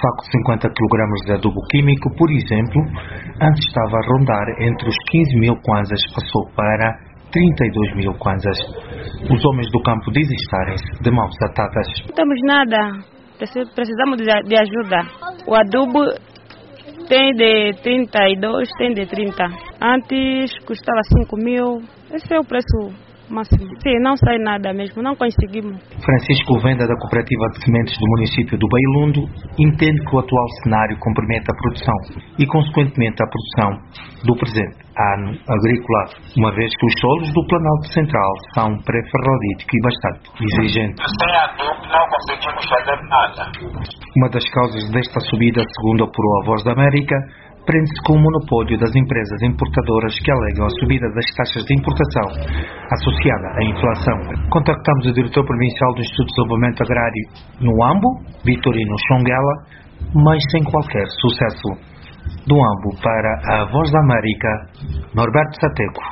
saco de 50 kg de adubo químico, por exemplo, antes estava a rondar entre os 15 mil kwanzas, passou para 32 mil kwanzas. Os homens do campo dizem estarem-se de mãos atadas. Não temos nada, precisamos de ajuda. O adubo tem de 32, tem de 30. Antes custava 5 mil, esse é o preço máximo. Sim, não sai nada mesmo, não conseguimos. Francisco Venda, da Cooperativa de Sementes do município do Beilundo, entende que o atual cenário compromete a produção e, consequentemente, a produção do presente ano agrícola, uma vez que os solos do Planalto Central são pré-ferrodíticos e bastante exigentes. Sem adubo não conseguimos fazer nada. Uma das causas desta subida, segundo apurou a Voz da América, prende-se com o monopólio das empresas importadoras que alegam a subida das taxas de importação associada à inflação. Contactamos o diretor provincial do Instituto de Desenvolvimento Agrário no Ambo, Vitorino Xonguela, mas sem qualquer sucesso. Do Ambo para a Voz da América, Norberto Sateco.